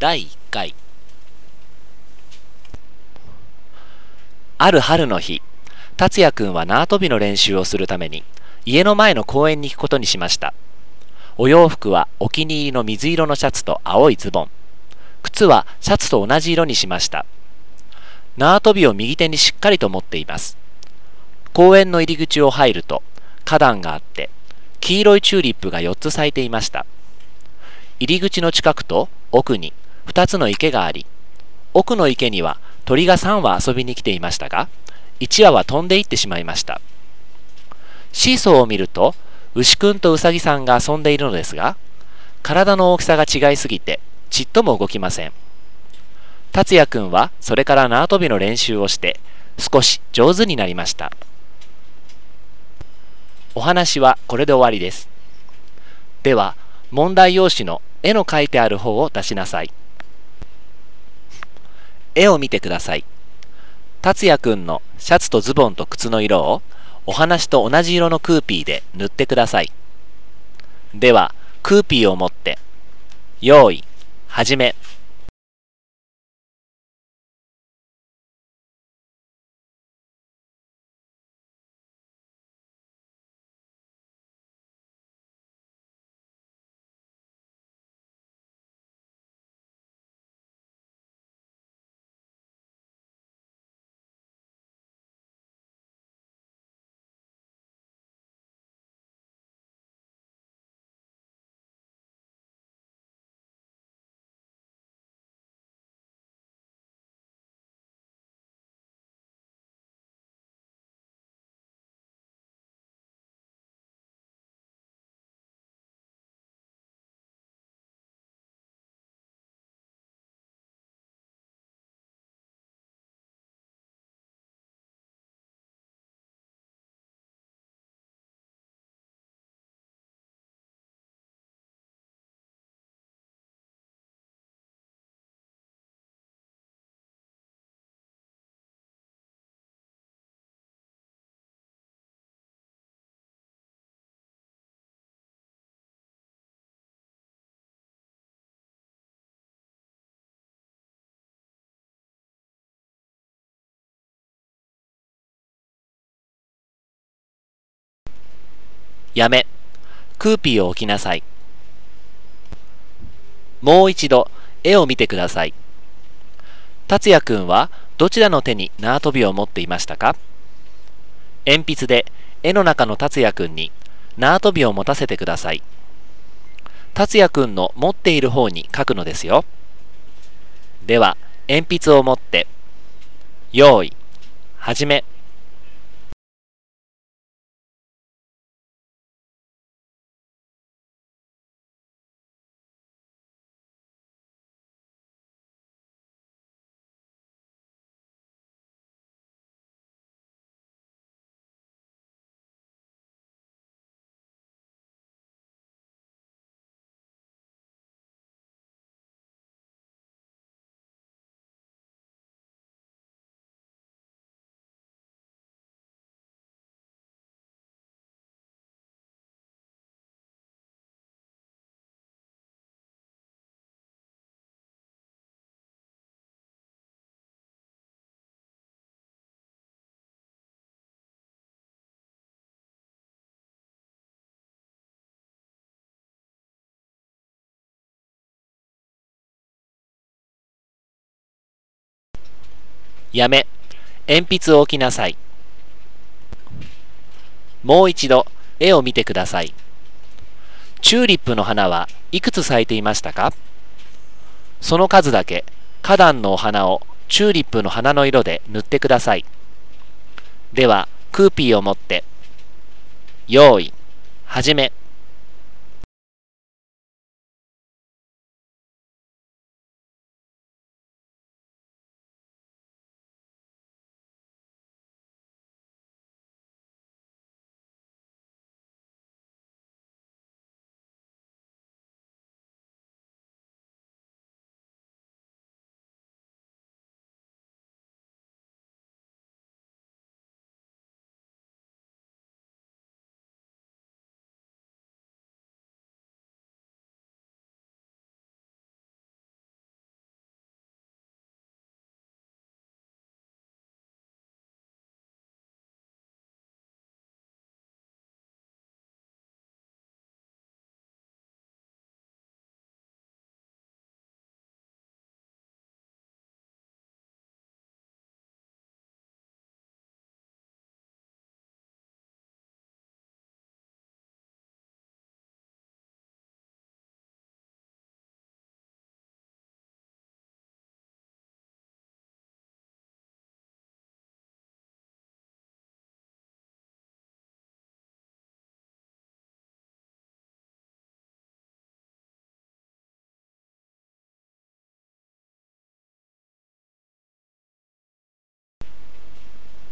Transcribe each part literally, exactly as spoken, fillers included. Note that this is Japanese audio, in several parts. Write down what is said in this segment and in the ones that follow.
だいいっかい。ある春の日、達也くんは縄跳びの練習をするために家の前の公園に行くことにしました。お洋服はお気に入りの水色のシャツと青いズボン、靴はシャツと同じ色にしました。縄跳びを右手にしっかりと持っています。公園の入り口を入ると花壇があって、黄色いチューリップがよっつ咲いていました。入り口の近くと奥にふたつの池があり、奥の池には鳥がさんわ遊びに来ていましたが、いちわは飛んでいってしまいました。シーソーを見ると牛くんとうさぎさんが遊んでいるのですが、体の大きさが違いすぎてちっとも動きません。達也くんはそれから縄跳びの練習をして少し上手になりました。お話はこれで終わりです。では問題用紙の絵の描いてある方を出しなさい。絵を見てください。達也くんのシャツとズボンと靴の色をお話と同じ色のクーピーで塗ってください。ではクーピーを持って用意始め。やめ。クーピーを置きなさい。もう一度絵を見てください。達也くんはどちらの手に縄跳びを持っていましたか？鉛筆で絵の中の達也くんに縄跳びを持たせてください。達也くんの持っている方に書くのですよ。では鉛筆を持って用意始め。やめ。鉛筆を置きなさい。もう一度絵を見てください。チューリップの花はいくつ咲いていましたか？その数だけ花壇のお花をチューリップの花の色で塗ってください。ではクーピーを持って用意始め。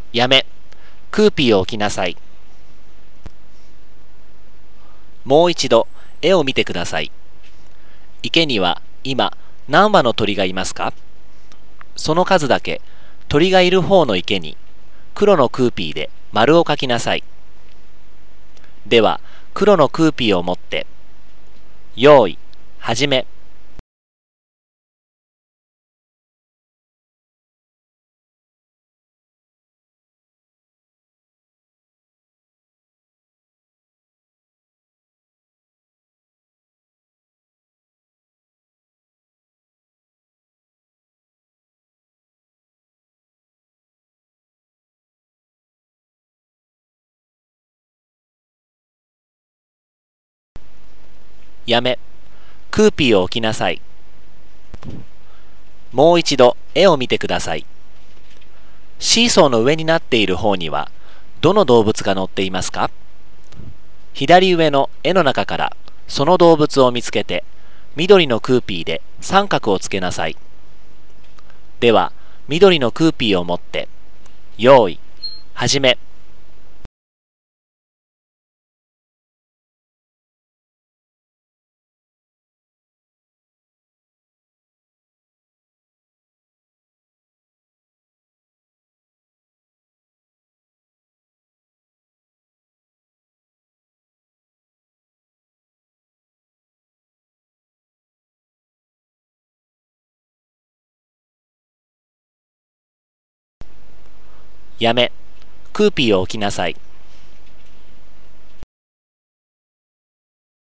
やめ、クーピーを置きなさい。もう一度、絵を見てください。池には今何羽の鳥がいますか？その数だけ鳥がいる方の池に黒のクーピーで丸を書きなさい。では黒のクーピーを持って用意、始め。やめ、クーピーを置きなさい。もう一度絵を見てください。シーソーの上になっている方にはどの動物が乗っていますか？左上の絵の中からその動物を見つけて緑のクーピーで三角をつけなさい。では緑のクーピーを持って用意、始め。やめ、クーピーを置きなさい。